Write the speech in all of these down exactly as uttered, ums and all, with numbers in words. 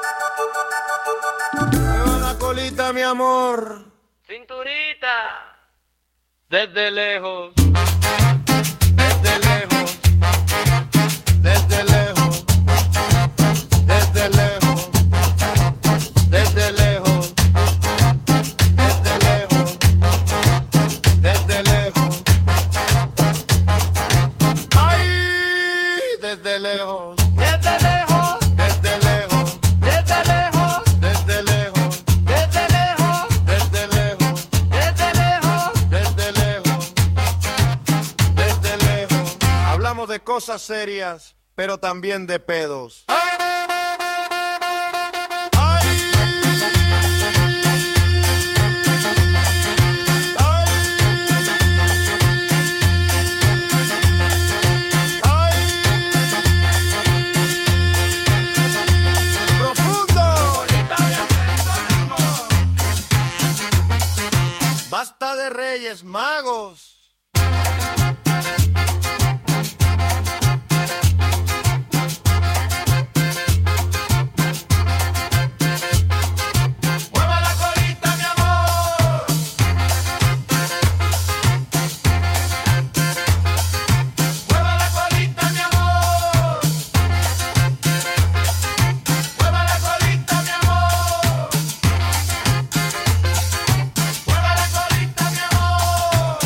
Mueva la colita, mi amor. Cinturita. Desde lejos. Desde lejos. Desde lejos. Desde lejos. Desde lejos. Desde lejos. Desde lejos. Ay, desde lejos. Desde lejos. Desde lejos. Desde lejos. Desde lejos. Desde lejos. Desde lejos. Desde lejos. Desde lejos, desde lejos, hablamos de cosas serias, pero también de pedos. ¡Ay! ¡Ay! ¡Profundo! Basta de Reyes Magos. Mueva la colita, mi amor. Mueva la colita, mi amor. Mueva la colita, mi amor. Mueva la colita, mi amor.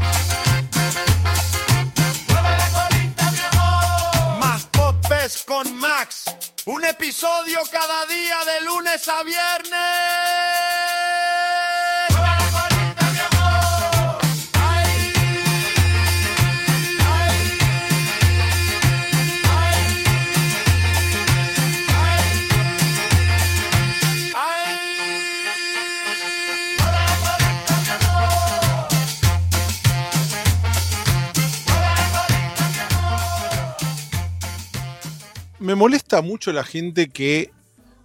Mueva la colita, mi amor. Más popes con Max. Un episodio cada día de lunes a viernes. Mueva la colita, mi amor. Ay, ay, ay, ay. Mueva la colita, mi amor. Mueva la colita, mi amor. Me molesta mucho la gente que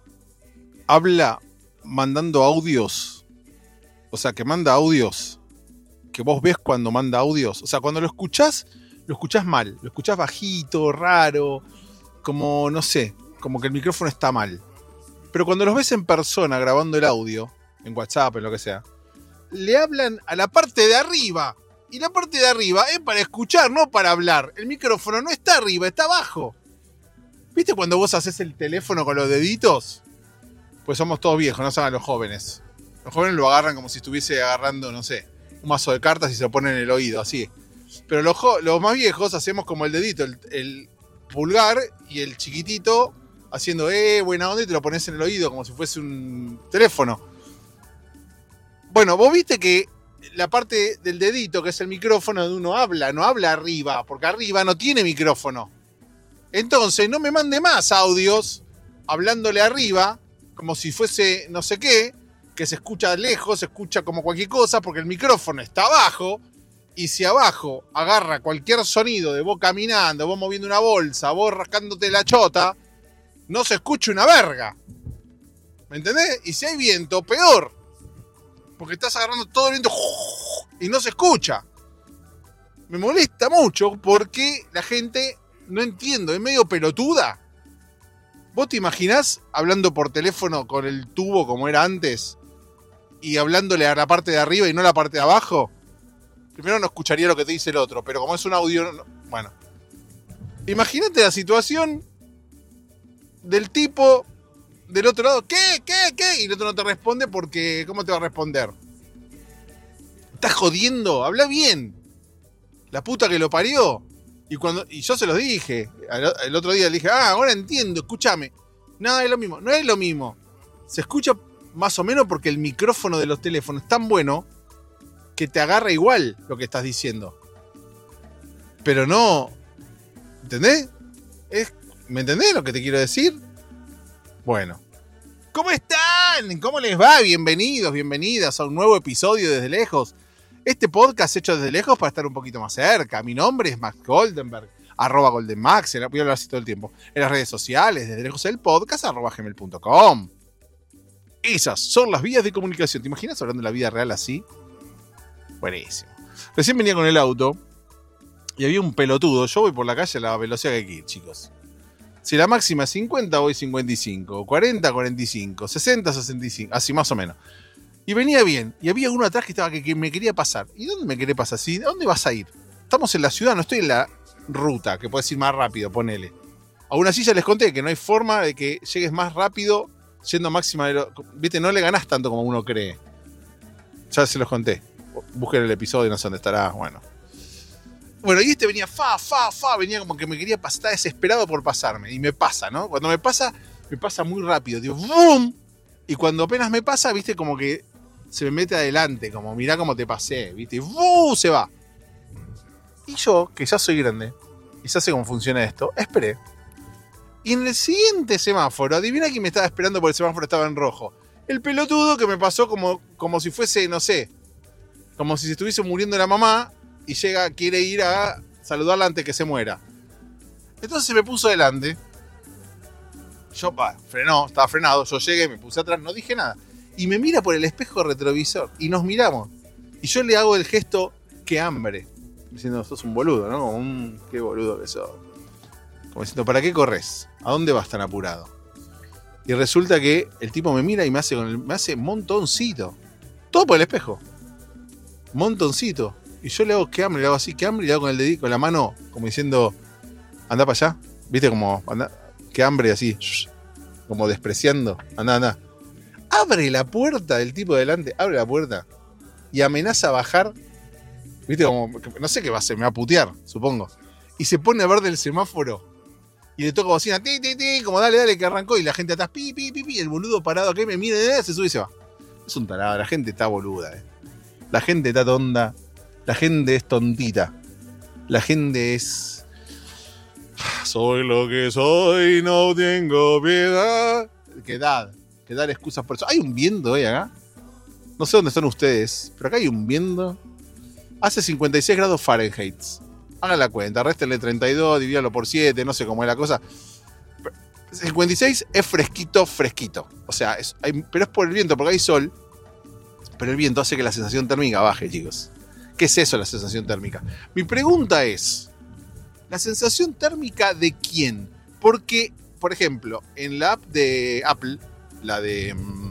habla mandando audios. O sea, que manda audios. Que vos ves cuando manda audios. O sea, cuando lo escuchás, lo escuchás mal. Lo escuchás bajito, raro. Como, no sé, como que el micrófono está mal. Pero cuando los ves en persona grabando el audio, en WhatsApp, en lo que sea, le hablan a la parte de arriba. Y la parte de arriba es para escuchar, no para hablar. El micrófono no está arriba, está abajo. ¿Viste cuando vos haces el teléfono con los deditos? Pues somos todos viejos, no saben los jóvenes. Los jóvenes lo agarran como si estuviese agarrando, no sé, un mazo de cartas y se lo ponen en el oído, así. Pero los, jo- los más viejos hacemos como el dedito, el, el pulgar y el chiquitito haciendo, eh, buena onda, y te lo pones en el oído como si fuese un teléfono. Bueno, vos viste que la parte del dedito, que es el micrófono, donde uno habla, no habla arriba, porque arriba no tiene micrófono. Entonces, no me mande más audios hablándole arriba, como si fuese no sé qué, que se escucha lejos, se escucha como cualquier cosa, porque el micrófono está abajo, y si abajo agarra cualquier sonido de vos caminando, vos moviendo una bolsa, vos rascándote la chota, no se escucha una verga. ¿Me entendés? Y si hay viento, peor. Porque estás agarrando todo el viento y no se escucha. Me molesta mucho porque la gente... No entiendo, es medio pelotuda. ¿Vos te imaginás hablando por teléfono con el tubo como era antes? Y hablándole a la parte de arriba y no a la parte de abajo. Primero no escucharía lo que te dice el otro, pero como es un audio... no- bueno. Imagínate la situación del tipo del otro lado. ¿Qué? ¿Qué? ¿Qué? Y el otro no te responde porque... ¿Cómo te va a responder? ¿Estás jodiendo? Habla bien. La puta que lo parió. Y cuando y yo se los dije, el, el otro día le dije, ah, ahora entiendo, escúchame. No, es lo mismo, no es lo mismo. Se escucha más o menos porque el micrófono de los teléfonos es tan bueno que te agarra igual lo que estás diciendo. Pero no, ¿entendés? Es, ¿me entendés lo que te quiero decir? Bueno. ¿Cómo están? ¿Cómo les va? Bienvenidos, bienvenidas a un nuevo episodio Desde Lejos. Este podcast hecho desde lejos para estar un poquito más cerca. Mi nombre es Max Goldenberg, arroba GoldenMax, voy a hablar así todo el tiempo. En las redes sociales, desde lejos el podcast, arroba gmail punto com. Esas son las vías de comunicación. ¿Te imaginas hablando de la vida real así? Buenísimo. Recién venía con el auto y había un pelotudo. Yo voy por la calle a la velocidad que hay que ir, chicos. Si la máxima es cincuenta, voy cincuenta y cinco. cuarenta, cuarenta y cinco. sesenta, sesenta y cinco. Así más o menos. Y venía bien. Y había uno atrás que estaba que, que me quería pasar. ¿Y dónde me querés pasar? ¿Sí? ¿A dónde vas a ir? Estamos en la ciudad, no estoy en la ruta, que puedes ir más rápido, ponele. Aún así ya les conté que no hay forma de que llegues más rápido yendo máxima de lo... Viste, no le ganás tanto como uno cree. Ya se los conté. Busquen el episodio, no sé dónde estará. Bueno. Bueno, y este venía fa, fa, fa. Venía como que me quería pasar, estaba desesperado por pasarme. Y me pasa, ¿no? Cuando me pasa, me pasa muy rápido. Digo, ¡bum! Y cuando apenas me pasa, viste, como que se me mete adelante. Como, mirá cómo te pasé, viste. Y ¡bum! Se va. Y yo, que ya soy grande, y ya sé cómo funciona esto, esperé. Y en el siguiente semáforo, adivina quién me estaba esperando porque el semáforo estaba en rojo. El pelotudo que me pasó como, como si fuese, no sé, como si se estuviese muriendo la mamá y llega, quiere ir a saludarla antes que se muera. Entonces se me puso delante. Yo, bah, frenó, estaba frenado, yo llegué, me puse atrás, no dije nada. Y me mira por el espejo retrovisor y nos miramos. Y yo le hago el gesto, qué hambre. Diciendo, sos un boludo, ¿no? Como un, qué boludo que sos. Como diciendo, ¿para qué corres? ¿A dónde vas tan apurado? Y resulta que el tipo me mira y me hace, con el, me hace montoncito. Todo por el espejo. Montoncito. Y yo le hago qué hambre, le hago así, qué hambre, y le hago con el dedito, con la mano, como diciendo, anda para allá. ¿Viste? Como, anda, qué hambre, así. Como despreciando. Anda, anda. Abre la puerta del tipo de delante, abre la puerta. Y amenaza a bajar. ¿Viste? Como, no sé qué va a hacer, me va a putear, supongo. Y se pone a ver del semáforo. Y le toca bocina, ti, ti, ti, como dale, dale, que arrancó. Y la gente atrás, pi, pi, pi, pi. El boludo parado acá me mira, se sube y se va. Es un tarado, la gente está boluda, eh. La gente está tonta. La gente es tontita. La gente es... Soy lo que soy, no tengo piedad. Que edad, que dar excusas por eso. Hay un viento hoy acá. No sé dónde están ustedes, pero acá hay un viento. Hace cincuenta y seis grados Fahrenheit. Hagan la cuenta, réstenle treinta y dos, divídalo por siete, no sé cómo es la cosa. cincuenta y seis es fresquito, fresquito. O sea, es, hay, pero es por el viento, porque hay sol. Pero el viento hace que la sensación térmica baje, chicos. ¿Qué es eso, la sensación térmica? Mi pregunta es, ¿la sensación térmica de quién? Porque, por ejemplo, en la app de Apple, la de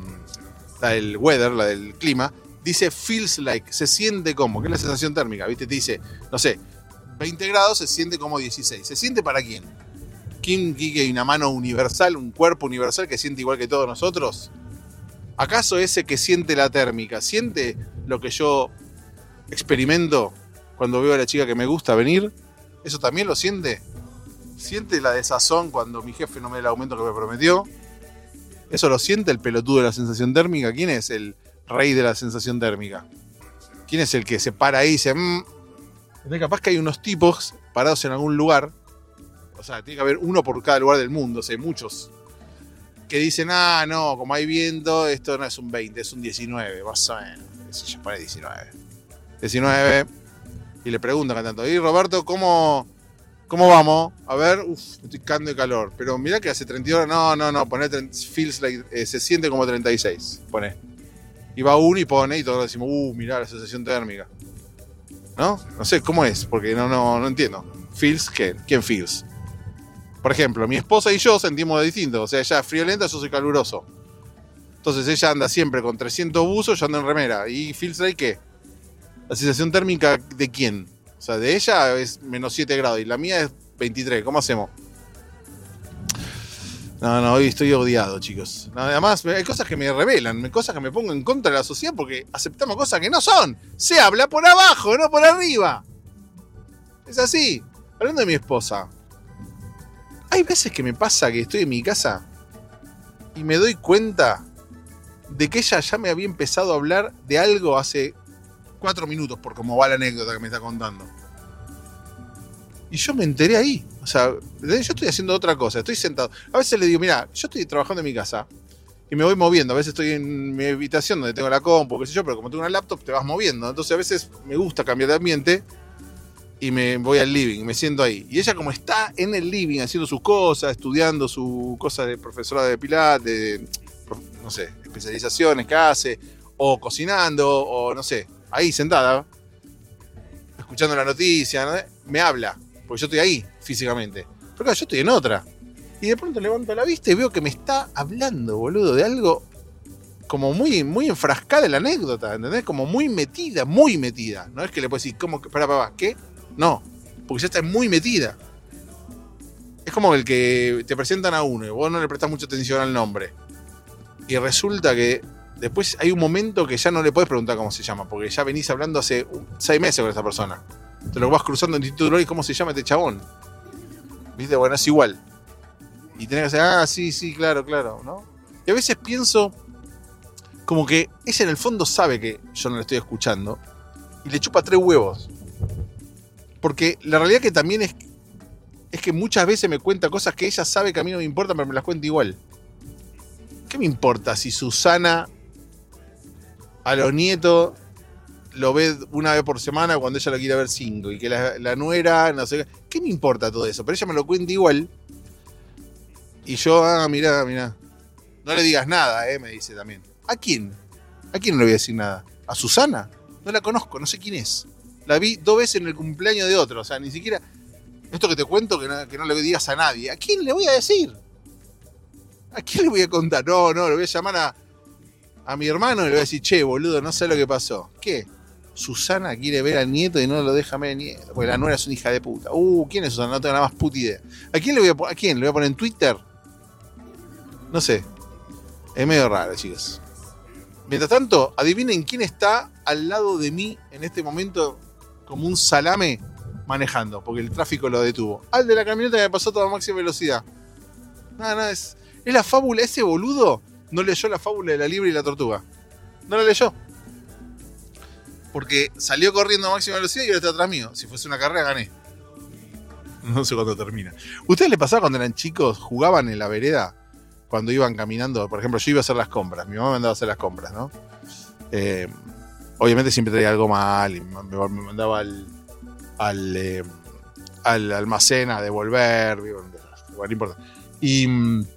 la del weather, la del clima, dice feels like, se siente como, ¿qué es la sensación térmica? ¿Viste? Te dice, no sé, veinte grados se siente como dieciséis. ¿Se siente para quién? ¿Quién que hay una mano universal, un cuerpo universal que siente igual que todos nosotros? ¿Acaso ese que siente la térmica siente lo que yo experimento cuando veo a la chica que me gusta venir? ¿Eso también lo siente? ¿Siente la desazón cuando mi jefe no me da el aumento que me prometió? ¿Eso lo siente el pelotudo de la sensación térmica? ¿Quién es el rey de la sensación térmica? ¿Quién es el que se para ahí y dice... Mmm? Capaz que hay unos tipos parados en algún lugar. O sea, tiene que haber uno por cada lugar del mundo. O sea, hay muchos. Que dicen, ah, no, como hay viento, esto no es un veinte, es un diecinueve. Más o menos. Si yo pone diecinueve. diecinueve. Y le preguntan cantando, y Roberto, ¿cómo, ¿cómo vamos? A ver, uff, estoy cagando de calor. Pero mirá que hace treinta y dos horas. No, no, no, poné, feels like, eh, se siente como treinta y seis. Pone. Y va uno y pone, y todos decimos, uh, mirá la sensación térmica. ¿No? No sé cómo es, porque no, no, no entiendo. ¿Feels qué? ¿Quién feels? Por ejemplo, mi esposa y yo sentimos de distinto. O sea, ella es friolenta, yo soy caluroso. Entonces ella anda siempre con trescientos buzos, yo ando en remera. ¿Y feels like qué? ¿La sensación térmica de quién? O sea, de ella es menos siete grados y la mía es veintitrés. ¿Cómo hacemos? No, no, hoy estoy odiado, chicos. Además, hay cosas que me revelan, hay cosas que me pongo en contra de la sociedad porque aceptamos cosas que no son. Se habla por abajo, no por arriba. Es así. Hablando de mi esposa, hay veces que me pasa que estoy en mi casa y me doy cuenta de que ella ya me había empezado a hablar de algo hace cuatro minutos, por cómo va la anécdota que me está contando. Y yo me enteré ahí. O sea, yo estoy haciendo otra cosa, estoy sentado. A veces le digo, mira, yo estoy trabajando en mi casa y me voy moviendo. A veces estoy en mi habitación donde tengo la compu, qué sé yo, pero como tengo una laptop te vas moviendo. Entonces a veces me gusta cambiar de ambiente y me voy al living, me siento ahí. Y ella como está en el living haciendo sus cosas, estudiando su cosa de profesora de pilates, de, no sé, especializaciones que hace, o cocinando, o no sé, ahí sentada, escuchando la noticia, ¿no? Me habla. Porque yo estoy ahí, físicamente. Pero claro, yo estoy en otra. Y de pronto levanto la vista y veo que me está hablando, boludo, de algo como muy, muy enfrascada en la anécdota, ¿entendés? Como muy metida, muy metida. No es que le puedes decir, ¿cómo que? Pará, pará, ¿qué? No, porque ya está muy metida. Es como el que te presentan a uno y vos no le prestás mucha atención al nombre. Y resulta que después hay un momento que ya no le podés preguntar cómo se llama, porque ya venís hablando hace seis meses con esa persona. Te lo vas cruzando en distintos y cómo se llama este chabón. ¿Viste? Bueno, es igual. Y tenés que decir, ah, sí, sí, claro, claro, ¿no? Y a veces pienso como que ella en el fondo sabe que yo no le estoy escuchando y le chupa tres huevos. Porque la realidad que también es, es que muchas veces me cuenta cosas que ella sabe que a mí no me importan, pero me las cuenta igual. ¿Qué me importa si Susana a los nietos lo ve una vez por semana cuando ella lo quiere ver cinco? Y que la, la nuera, no sé qué. ¿Qué me importa todo eso? Pero ella me lo cuenta igual. Y yo, ah, mirá, mirá. No le digas nada, eh, me dice también. ¿A quién? ¿A quién no le voy a decir nada? ¿A Susana? No la conozco, no sé quién es. La vi dos veces en el cumpleaños de otro. O sea, ni siquiera... Esto que te cuento, que no, que no le digas a nadie. ¿A quién le voy a decir? ¿A quién le voy a contar? No, no, le voy a llamar a, a mi hermano y le voy a decir, che, boludo, no sé lo que pasó. ¿Qué? Susana quiere ver al nieto y no lo deja ver al nieto. Porque la nuera es una hija de puta. Uh, ¿quién es Susana? No tengo nada más puta idea. ¿A quién le voy a poner? ¿A quién? ¿Le voy a poner en Twitter? No sé. Es medio raro, chicos. Mientras tanto, adivinen quién está al lado de mí en este momento como un salame manejando, porque el tráfico lo detuvo. Al de la camioneta que me pasó a toda máxima velocidad. Nada, nada, es, es la fábula. Ese boludo no leyó la fábula de la liebre y la tortuga. No la leyó. Porque salió corriendo a máxima velocidad y ahora está atrás mío. Si fuese una carrera, gané. No sé cuándo termina. ¿Ustedes les pasaba cuando eran chicos, jugaban en la vereda? Cuando iban caminando, por ejemplo, yo iba a hacer las compras, mi mamá me mandaba a hacer las compras, ¿no? Eh, obviamente siempre traía algo mal y me, me mandaba al, al, eh, al almacén a devolver, digo, no importa. Y,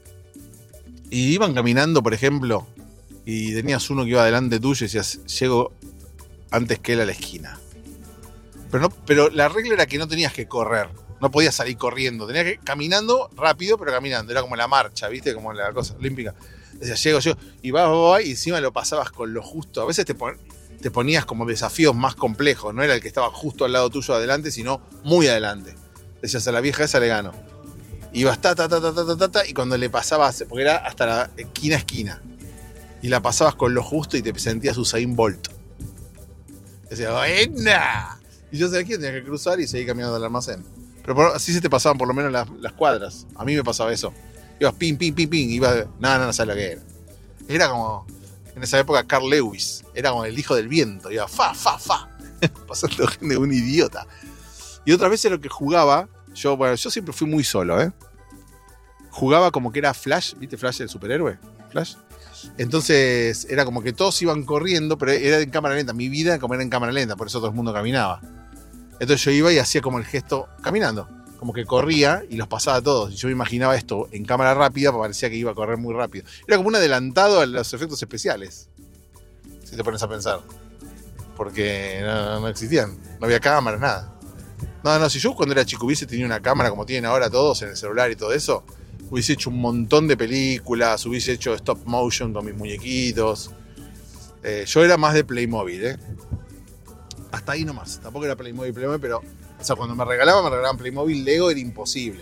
y iban caminando, por ejemplo, y tenías uno que iba delante tuyo y decías, llego antes que él a la esquina. Pero, no, pero la regla era que no tenías que correr. No podías salir corriendo, tenías que ir caminando rápido, pero caminando. Era como la marcha, ¿viste? Como la cosa olímpica. Decía, llego, llego. Y vas, vas, vas, y encima lo pasabas con lo justo. A veces te, pon, te ponías como desafíos más complejos. No era el que estaba justo al lado tuyo adelante, sino muy adelante. Decías, a la vieja esa le gano. Ibas ta, ta, ta, ta, ta, ta, ta, ta, y cuando le pasabas, porque era hasta la esquina a esquina. Y la pasabas con lo justo y te sentías Usain Bolt. Decías, ¡buena! Y yo sabía que tenía que cruzar y seguir caminando al almacén. Pero por, así se te pasaban por lo menos las, las cuadras. A mí me pasaba eso. Ibas pim, pim, pim, pim. Ibas, no, no, no sabes lo que era. Era como, en esa época, Carl Lewis. Era como el hijo del viento. Iba fa, fa, fa. Pasando gente de un idiota. Y otras veces lo que jugaba, yo, bueno, yo siempre fui muy solo, ¿eh? Jugaba como que era Flash. ¿Viste Flash, el superhéroe? Flash. Entonces, era como que todos iban corriendo, pero era en cámara lenta. Mi vida como era en cámara lenta, por eso todo el mundo caminaba. Entonces yo iba y hacía como el gesto caminando, como que corría y los pasaba a todos. Y yo me imaginaba esto en cámara rápida, parecía que iba a correr muy rápido. Era como un adelantado a los efectos especiales, si te pones a pensar. Porque no, no existían, no había cámaras, nada. No, no, si yo cuando era chico hubiese tenido una cámara como tienen ahora todos en el celular y todo eso, hubiese hecho un montón de películas, hubiese hecho stop motion con mis muñequitos. Eh, yo era más de Playmobil, ¿eh? Hasta ahí nomás, tampoco era Playmobil, Playmobil, pero o sea, cuando me regalaban, me regalaban Playmobil, Lego era imposible.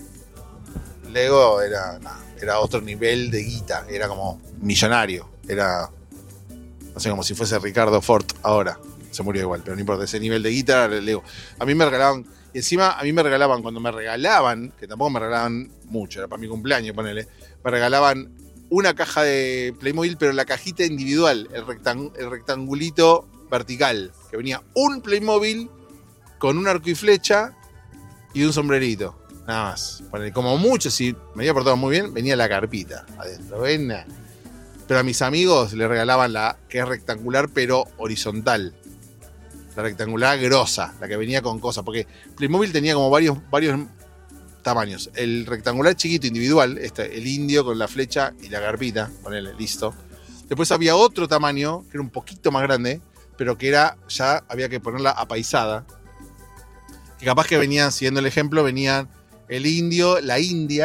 Lego era, nah, era otro nivel de guita, era como millonario, era, no sé, como si fuese Ricardo Ford ahora, se murió igual, pero no importa, ese nivel de guita era el Lego. A mí me regalaban, y encima a mí me regalaban, cuando me regalaban, que tampoco me regalaban mucho, era para mi cumpleaños, ponele, me regalaban una caja de Playmobil, pero la cajita individual, el, rectang, el rectangulito vertical, que venía un Playmobil con un arco y flecha y un sombrerito, nada más. Como mucho, si me había portado muy bien, venía la carpita adentro, ¿ven? Pero a mis amigos les regalaban la que es rectangular pero horizontal, la rectangular grosa, la que venía con cosas, porque Playmobil tenía como varios, varios tamaños. El rectangular chiquito individual, este, el indio con la flecha y la carpita, ponele, listo. Después había otro tamaño que era un poquito más grande, pero que era, ya había que ponerla apaisada. Que capaz que venían, siguiendo el ejemplo, venían el indio, la india,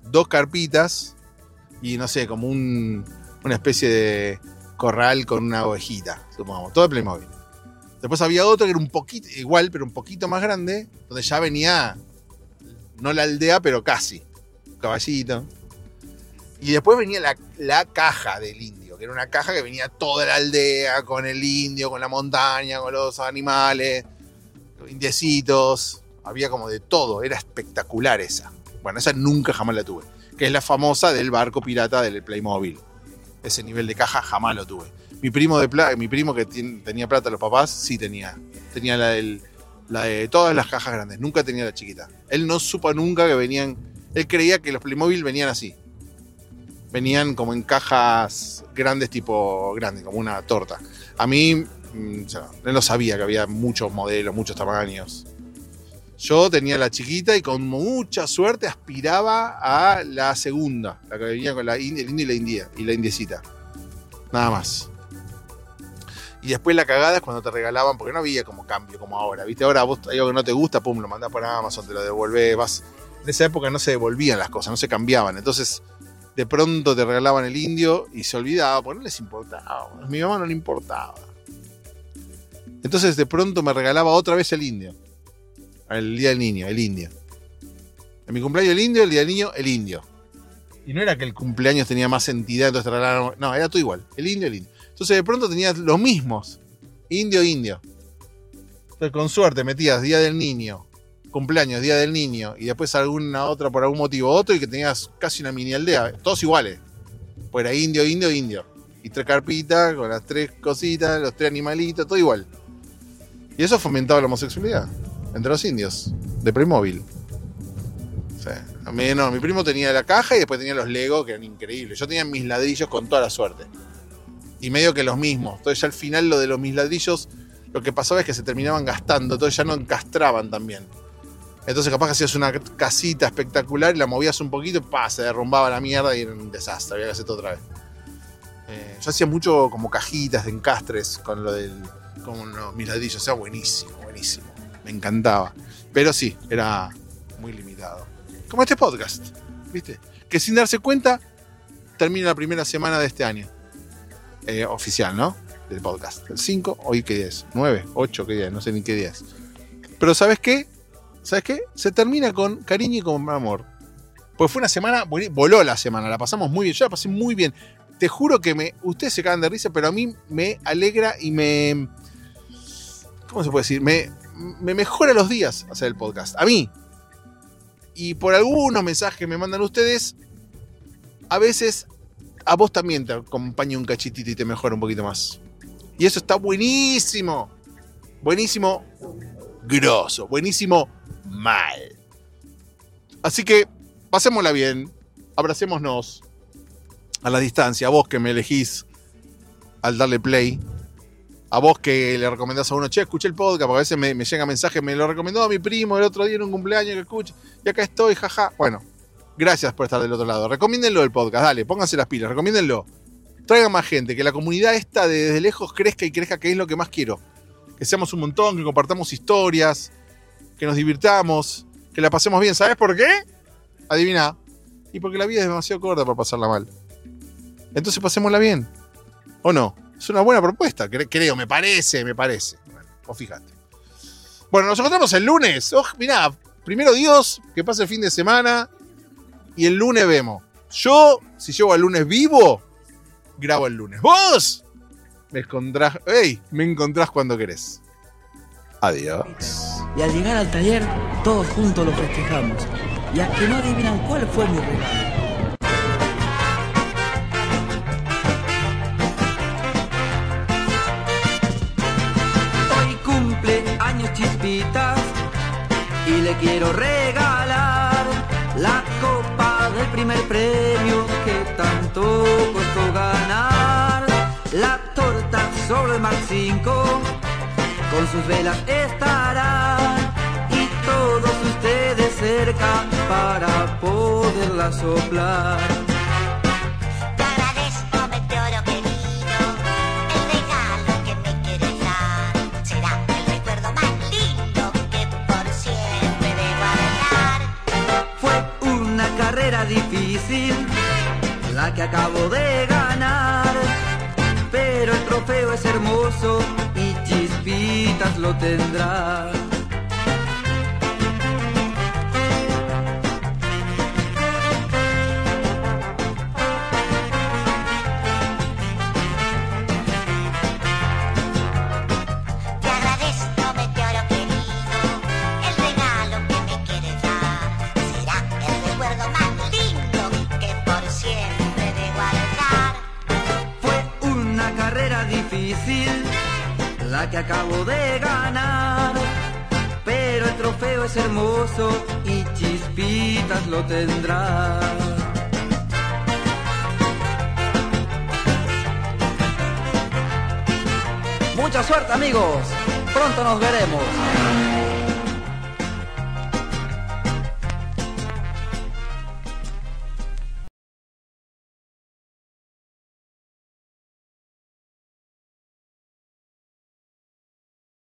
dos carpitas y no sé, como un, una especie de corral con una ovejita, supongamos, todo de Playmobil. Después había otro que era un poquito, igual, pero un poquito más grande, donde ya venía, no la aldea, pero casi, un caballito. Y después venía la, la caja del indio, que era una caja que venía toda la aldea, con el indio, con la montaña, con los animales, los indiecitos, había como de todo, era espectacular esa. Bueno, esa nunca jamás la tuve, que es la famosa del barco pirata del Playmobil. Ese nivel de caja jamás lo tuve. Mi primo, de pla- mi primo que ten- tenía plata, los papás, sí tenía. Tenía la, del, la de todas las cajas grandes, nunca tenía la chiquita. Él no supo nunca que venían, él creía que los Playmobil venían así. Venían como en cajas grandes, tipo grande, como una torta. A mí, mm, o sea, él no sabía que había muchos modelos, muchos tamaños. Yo tenía la chiquita y con mucha suerte aspiraba a la segunda, la que venía con la, el indio y la india, y la indiecita. Nada más. Y después la cagada es cuando te regalaban, porque no había como cambio como ahora, ¿viste? Ahora vos hay algo que no te gusta, pum, lo mandás por Amazon, te lo devolvés, vas. En esa época no se devolvían las cosas, no se cambiaban. Entonces, de pronto te regalaban el indio y se olvidaba, porque no les importaba. A mi mamá no le importaba. Entonces, de pronto me regalaba otra vez el indio. El día del niño, el indio. En mi cumpleaños el indio, el día del niño, el indio. Y no era que el cumpleaños tenía más entidad, entonces te regalaron. No, era todo igual. El indio, el indio. Entonces de pronto tenías los mismos. Indio, indio. Entonces con suerte metías día del niño, cumpleaños, día del niño, y después alguna otra por algún motivo otro, y que tenías casi una mini aldea. Todos iguales. Pues era indio, indio, indio. Y tres carpitas con las tres cositas, los tres animalitos, todo igual. Y eso fomentaba la homosexualidad entre los indios de Playmobil. O sea, a mí no, mi primo tenía la caja y después tenía los Legos que eran increíbles. Yo tenía mis ladrillos con toda la suerte. Y medio que los mismos. Entonces ya al final lo de los mis ladrillos, lo que pasaba es que se terminaban gastando, entonces ya no encastraban también. Entonces capaz que hacías una casita espectacular y la movías un poquito y pa, se derrumbaba la mierda y era un desastre, había que hacer todo otra vez. Eh, yo hacía mucho como cajitas de encastres con lo del, con los mis ladrillos, o sea, buenísimo, buenísimo. Me encantaba. Pero sí, era muy limitado. Como este podcast, ¿viste? Que sin darse cuenta, termina la primera semana de este año. Eh, oficial, ¿no? Del podcast. El cinco, hoy qué día es, nueve, ocho, qué día es, no sé ni qué día es. Pero ¿sabes qué? ¿Sabes qué? Se termina con cariño y con amor. Pues fue una semana, voló la semana, la pasamos muy bien, yo la pasé muy bien. Te juro que me, ustedes se cagan de risa, pero a mí me alegra y me... ¿Cómo se puede decir? Me, me mejora los días hacer el podcast. A mí. Y por algunos mensajes que me mandan ustedes, a veces a vos también te acompaña un cachitito y te mejora un poquito más. Y eso está buenísimo. Buenísimo, grosso. Buenísimo, mal. Así que pasémosla bien. Abracémonos a la distancia. A vos que me elegís al darle play. A vos que le recomendás a uno, che, escuché el podcast, porque a veces me, me llega mensaje, me lo recomendó a mi primo el otro día en un cumpleaños que escuche, y acá estoy, jaja. Bueno, gracias por estar del otro lado. Recomiéndenlo el podcast, dale, pónganse las pilas, recomiéndenlo. Traigan más gente, que la comunidad esta de desde lejos crezca y crezca, que es lo que más quiero. Que seamos un montón, que compartamos historias, que nos divirtamos, que la pasemos bien. ¿Sabes por qué? Adivina. Y porque la vida es demasiado corta para pasarla mal. Entonces pasémosla bien. ¿O no? Es una buena propuesta, creo, me parece, me parece. Bueno, vos fíjate. Bueno, nos encontramos el lunes. Oh, mirá, primero Dios, que pase el fin de semana. Y el lunes vemos. Yo, si llego al lunes vivo, grabo el lunes. ¡Vos! Me encontrás, ¡ey! Me encontrás cuando querés. Adiós. Y al llegar al taller, todos juntos lo festejamos. Y a que no adivinan cuál fue mi regalo. Chispitas, y le quiero regalar la copa del primer premio que tanto costó ganar. La torta sobre el Mark cinco con sus velas estará, y todos ustedes cerca para poderla soplar. Difícil hermoso y Chispitas lo tendrá. La que acabo de ganar, pero el trofeo es hermoso y Chispitas lo tendrá. Mucha suerte, amigos, pronto nos veremos.